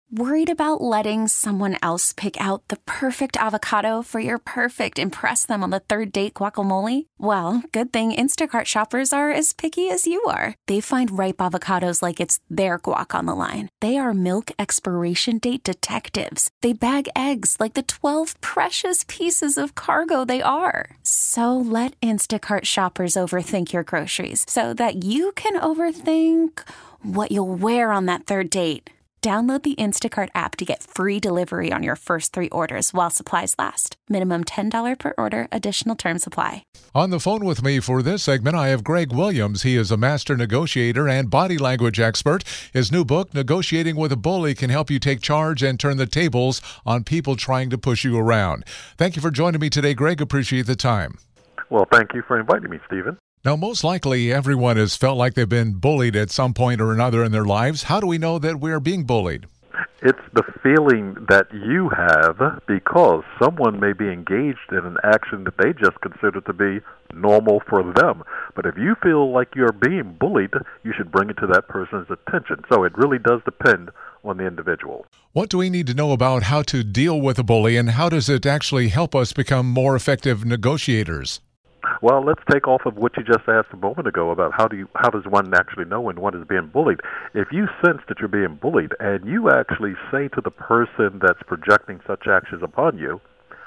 Worried about letting someone else pick out the perfect avocado for your perfect impress them on the third date guacamole? Well, good thing Instacart shoppers are as picky as you are. They find ripe avocados like it's their guac on the line. They are milk expiration date detectives. They bag eggs like the 12 precious pieces of cargo they are. So let Instacart shoppers overthink your groceries so that you can overthink what you'll wear on that third date. Download the Instacart app to get free delivery on your first 3 orders while supplies last. Minimum $10 per order. Additional terms apply. On the phone with me for this segment, I have Greg Williams. He is a master negotiator and body language expert. His new book, Negotiating with a Bully, can help you take charge and turn the tables on people trying to push you around. Thank you for joining me today, Greg. Appreciate the time. Well, thank you for inviting me, Stephen. Now, most likely everyone has felt like they've been bullied at some point or another in their lives. How do we know that we're being bullied? It's the feeling that you have because someone may be engaged in an action that they just consider to be normal for them. But if you feel like you're being bullied, you should bring it to that person's attention. So it really does depend on the individual. What do we need to know about how to deal with a bully, and how does it actually help us become more effective negotiators? Well, let's take off of what you just asked a moment ago about how does one actually know when one is being bullied. If you sense that you're being bullied and you actually say to the person that's projecting such actions upon you,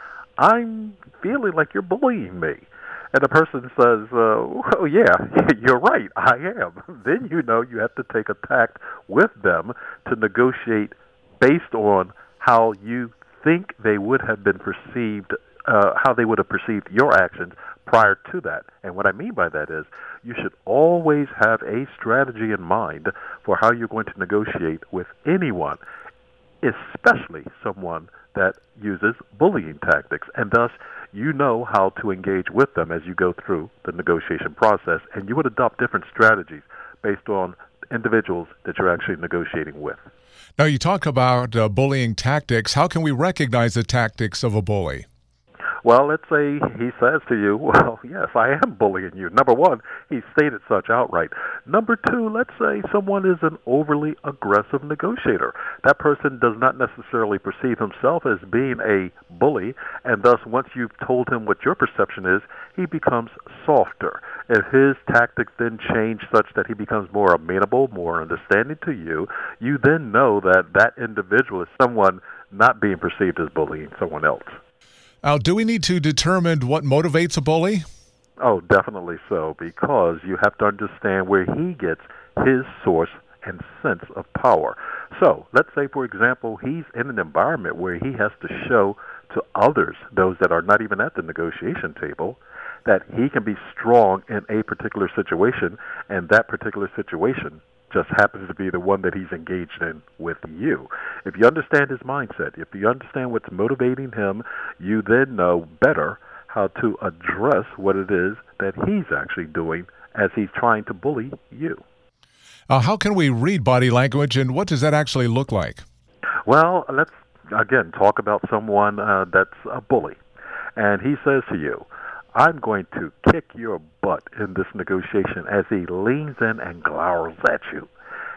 I'm feeling like you're bullying me. And the person says, oh, yeah, you're right, I am. Then you know you have to take a tact with them to negotiate based on how you think they would have been perceived, how they would have perceived your actions prior to that. And what I mean by that is you should always have a strategy in mind for how you're going to negotiate with anyone, especially someone that uses bullying tactics. And thus, you know how to engage with them as you go through the negotiation process, and you would adopt different strategies based on individuals that you're actually negotiating with. Now, you talk about bullying tactics. How can we recognize the tactics of a bully? Well, let's say he says to you, well, yes, I am bullying you. Number one, he stated such outright. Number two, let's say someone is an overly aggressive negotiator. That person does not necessarily perceive himself as being a bully, and thus once you've told him what your perception is, he becomes softer. If his tactics then change such that he becomes more amenable, more understanding to you, you then know that that individual is someone not being perceived as bullying someone else. Now, do we need to determine what motivates a bully? Oh, definitely so, because you have to understand where he gets his source and sense of power. So, let's say, for example, he's in an environment where he has to show to others, those that are not even at the negotiation table, that he can be strong in a particular situation, and that particular situation just happens to be the one that he's engaged in with you. If you understand his mindset, if you understand what's motivating him, you then know better how to address what it is that he's actually doing as he's trying to bully you. How can we read body language, and what does that actually look like? Well, let's, again, talk about someone that's a bully. And he says to you, I'm going to kick your butt in this negotiation, as he leans in and glowers at you.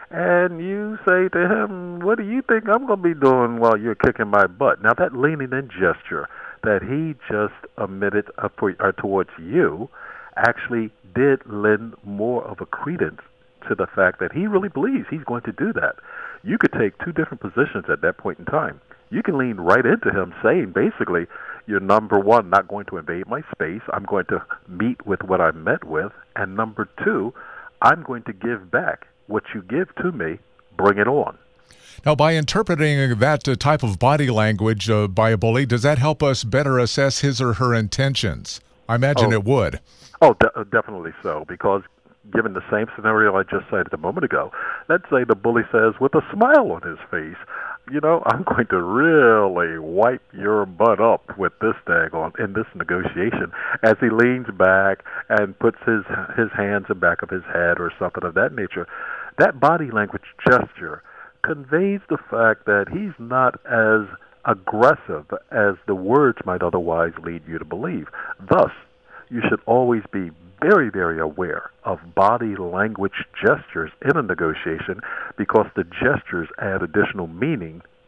And you say to him, what do you think I'm going to be doing while you're kicking my butt? Now, that leaning in gesture that he just emitted towards you actually did lend more of a credence to the fact that he really believes he's going to do that. You could take two different positions at that point in time. You can lean right into him saying, basically, you're, number one, not going to invade my space. I'm going to meet with what I met with. And number two, I'm going to give back what you give to me. Bring it on. Now, by interpreting that type of body language by a bully, does that help us better assess his or her intentions? I imagine it would. Oh, definitely so, because given the same scenario I just cited a moment ago, let's say the bully says with a smile on his face, you know, I'm going to really wipe your butt up with this daggone in this negotiation, as he leans back and puts his hands in the back of his head or something of that nature. That body language gesture conveys the fact that he's not as aggressive as the words might otherwise lead you to believe. Thus, you should always be very, very aware of body language gestures in a negotiation, because the gestures add additional meaning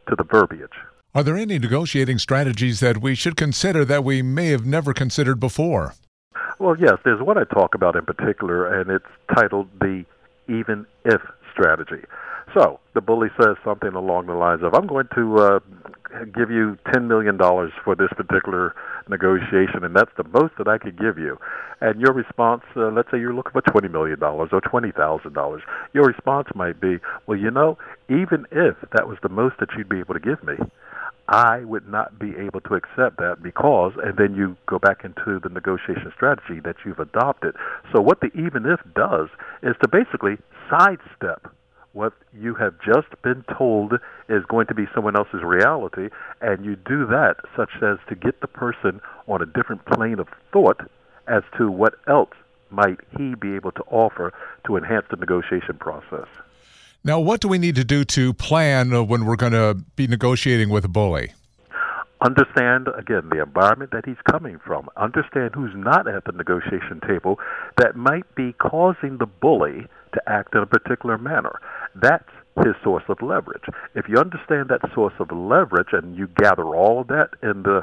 to the verbiage. Are there any negotiating strategies that we should consider that we may have never considered before? Well, yes, there's one I talk about in particular, and it's titled the even if strategy. So the bully says something along the lines of, I'm going to give you $10 million for this particular negotiation, and that's the most that I could give you. And your response, let's say you're looking for $20 million or $20,000. Your response might be, well, even if that was the most that you'd be able to give me, I would not be able to accept that because, and then you go back into the negotiation strategy that you've adopted. So what the even if does is to basically sidestep what you have just been told is going to be someone else's reality, and you do that such as to get the person on a different plane of thought as to what else might he be able to offer to enhance the negotiation process. Now, what do we need to do to plan when we're going to be negotiating with a bully? Understand, again, the environment that he's coming from. Understand who's not at the negotiation table that might be causing the bully to act in a particular manner. That's his source of leverage. If you understand that source of leverage and you gather all of that in the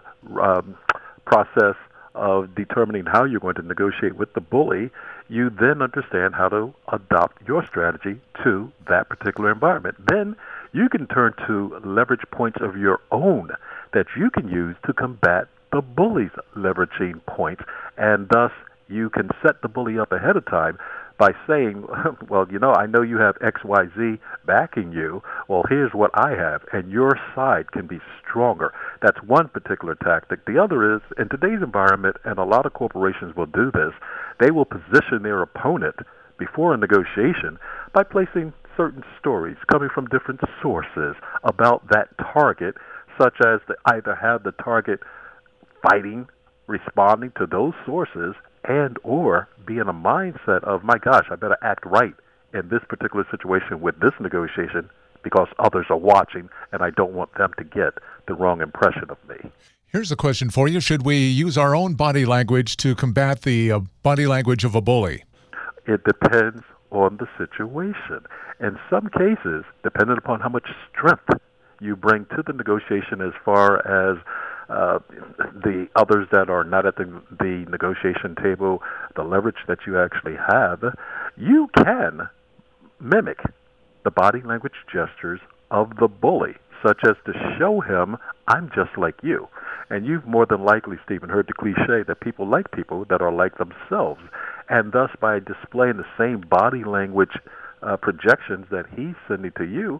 process of determining how you're going to negotiate with the bully, you then understand how to adopt your strategy to that particular environment. Then you can turn to leverage points of your own that you can use to combat the bully's leveraging points, and thus you can set the bully up ahead of time by saying, well, I know you have XYZ backing you. Well, here's what I have, and your side can be stronger. That's one particular tactic. The other is, in today's environment, and a lot of corporations will do this, they will position their opponent before a negotiation by placing certain stories coming from different sources about that target, such as to either have the target fighting, responding to those sources, and or be in a mindset of, my gosh, I better act right in this particular situation with this negotiation because others are watching and I don't want them to get the wrong impression of me. Here's a question for you. Should we use our own body language to combat the body language of a bully? It depends on the situation. In some cases, depending upon how much strength you bring to the negotiation as far as the others that are not at the negotiation table, the leverage that you actually have, you can mimic the body language gestures of the bully, such as to show him, I'm just like you. And you've more than likely, Stephen, heard the cliche that people like people that are like themselves. And thus, by displaying the same body language projections that he's sending to you,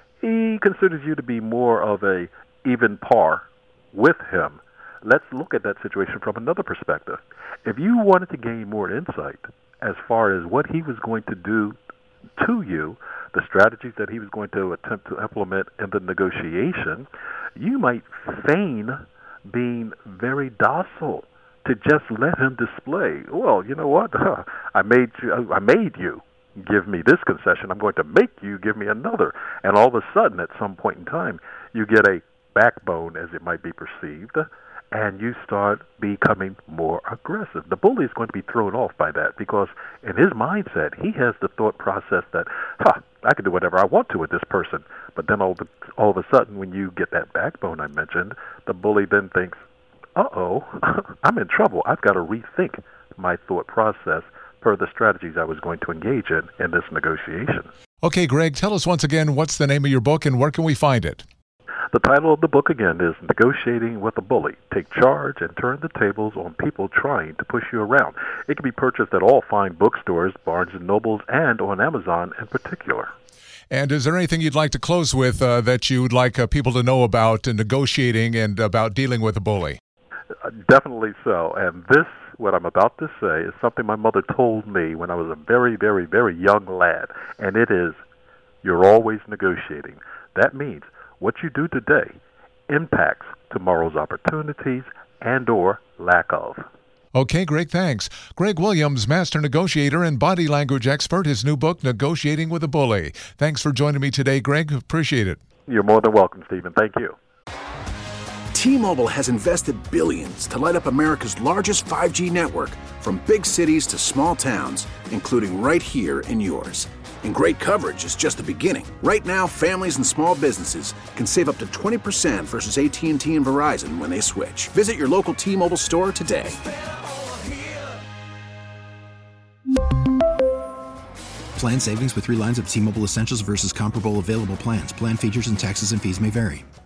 he considers you to be more of a even par with him. Let's look at that situation from another perspective. If you wanted to gain more insight as far as what he was going to do to you, the strategies that he was going to attempt to implement in the negotiation, you might feign being very docile to just let him display, well, you know what, I made you give me this concession, I'm going to make you give me another. And all of a sudden, at some point in time, you get a backbone, as it might be perceived, and you start becoming more aggressive. The bully is going to be thrown off by that because in his mindset, he has the thought process that, I can do whatever I want to with this person. But then all of a sudden, when you get that backbone I mentioned, the bully then thinks, uh-oh, I'm in trouble. I've got to rethink my thought process per the strategies I was going to engage in this negotiation. Okay, Greg, tell us once again, what's the name of your book and where can we find it? The title of the book, again, is Negotiating with a Bully. Take charge and turn the tables on people trying to push you around. It can be purchased at all fine bookstores, Barnes & Nobles, and on Amazon in particular. And is there anything you'd like to close with that you'd like people to know about negotiating and about dealing with a bully? Definitely so. And this, what I'm about to say, is something my mother told me when I was a very, very, very young lad. And it is, you're always negotiating. That means what you do today impacts tomorrow's opportunities and or lack of. Okay, Greg, thanks. Greg Williams, master negotiator and body language expert, his new book, Negotiating with a Bully. Thanks for joining me today, Greg. Appreciate it. You're more than welcome, Stephen. Thank you. T-Mobile has invested billions to light up America's largest 5G network, from big cities to small towns, including right here in yours. And great coverage is just the beginning. Right now, families and small businesses can save up to 20% versus AT&T and Verizon when they switch. Visit your local T-Mobile store today. Plan savings with 3 lines of T-Mobile Essentials versus comparable available plans. Plan features and taxes and fees may vary.